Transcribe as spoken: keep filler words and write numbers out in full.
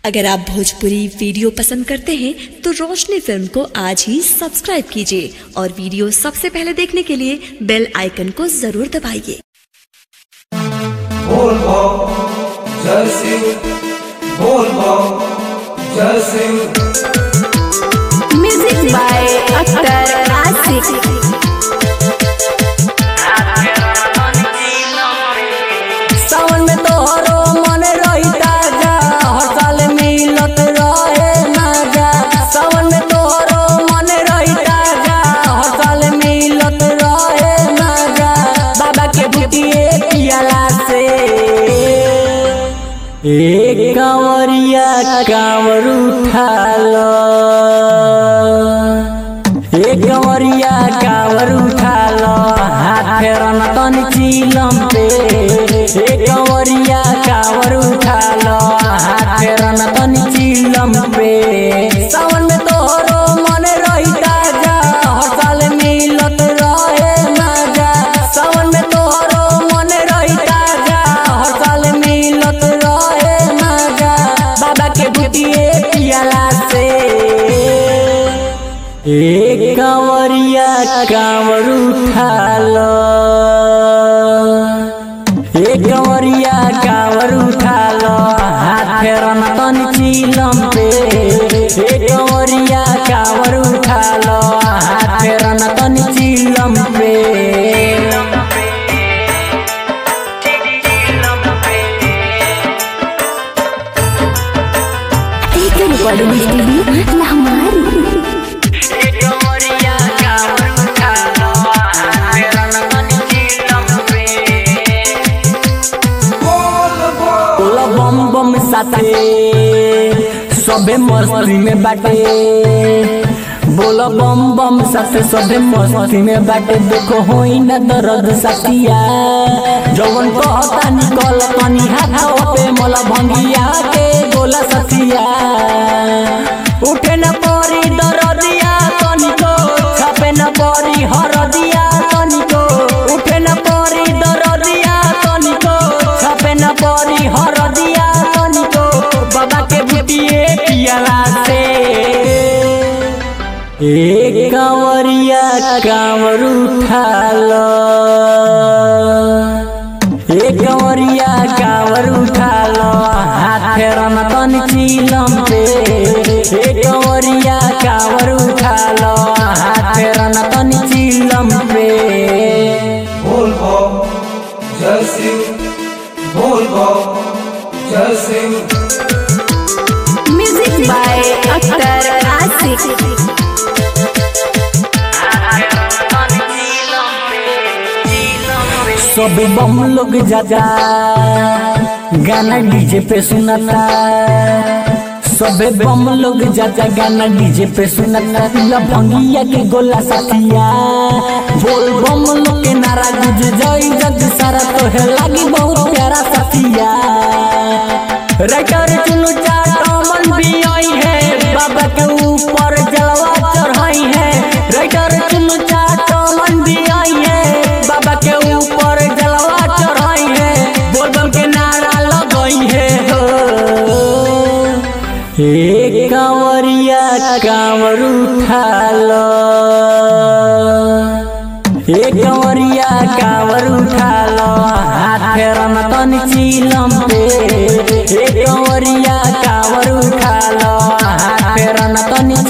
अगर आप भोजपुरी वीडियो पसंद करते हैं तो रोशनी फिल्म को आज ही सब्सक्राइब कीजिए और वीडियो सबसे पहले देखने के लिए बेल आइकन को जरूर दबाइए। बोल बम जय शिव, बोल बम जय शिव। म्यूजिक बाय अख्तर आशिक। सावन में तोहरो मन रही ताजा, हर साल मिलत रहे मजा। सावन में तोहरो मन रही ताजा, हर साल मिलत रहे मजा। बाबा के बुटिए पियाला से एक कांवरिया कांवर उठा लो, एक कांवरिया कांवर उठा लो, हाथ फेरन तन चिलम पे। एक कांवरिया कांवर उठा लो, हाथ फेरन तन चिलम पे। सावन में तोहरो मन रही ताजा, हर साल मिलत रहे मजा। सावन में तोहरो मन रही ताजा, हर साल मिलत रहे मजा। बाबा के बुटिए पियाला से एक कांवरिया कांवर उठा लो, एक कांवरिया कांवर उठा लो, हाथ फेरन तन चिलम पे। एक कांवरिया कांवर उठा लो, हाथ फेरन तन चिलम पे। बम बम साथे सबे मस्ती में बाटे, बोलो बम बम साथे सबे मस्ती में बाटे। देखो होई ना दर्द साथिया, जवन कहता निकल तनी हाथ पे मोला भंगिया के गोला साथिया। उठे न परी दरदिया तनिको, छपे न परी हरदिया तनिको। उठे न परी दरदिया तनिको, छपे न परी हरदिया तनिको। बाबा के बुटिए पियाला से एक कांवरिया कांवर उठा लो, एक कांवरिया कांवर उठा लो, हाथ फेरन तन चिलम पे। एक कांवरिया कांवर उठा लो, हाथ फेरन तन चिलम पे। बोल बम जय शिव, बोल बम जय शिव। म्यूजिक बाय अख्तर आशिक। सब बम लोग जाजा गाना डीजे पे सुनाता, सबे बम लोग जाजा गाना डीजे पे सुनाता। भंगिया के गोला साथिया, बोल बम लोग के नारा गुज जाई जग सारा, तो है लागी बहुत प्यारा साथिया। राइटर चुनु चाट मन भी आई है, बाबा के ऊपर जलवा चढ़ाई है। राइटर चुनु चाट मन भी आई है, बाबा के ऊपर जलवा चढ़ाई है। बोल बम के नारा लगाई है हो। एक कांवरिया कांवर उठा लो, एक कांवरिया कांवर उठा लो, हाथ फेरन तन चिलम पे। एक कांवरिया कांवर उठा लो, हाथ फेरन तन